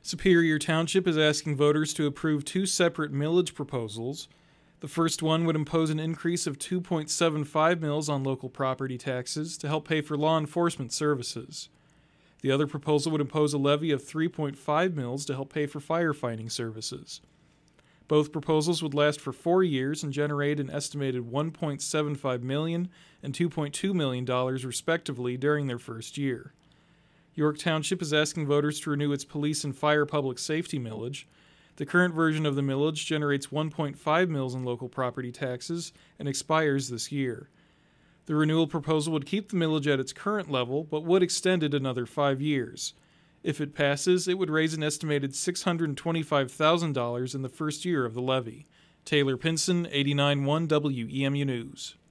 Superior Township is asking voters to approve two separate millage proposals. The first one would impose an increase of 2.75 mils on local property taxes to help pay for law enforcement services. The other proposal would impose a levy of 3.5 mils to help pay for firefighting services. Both proposals would last for 4 years and generate an estimated $1.75 million and $2.2 million respectively during their first year. York Township is asking voters to renew its police and fire public safety millage. The current version of the millage generates 1.5 mils in local property taxes and expires this year. The renewal proposal would keep the millage at its current level, but would extend it another 5 years. If it passes, it would raise an estimated $625,000 in the first year of the levy. Taylor Pinson, 89.1 WEMU News.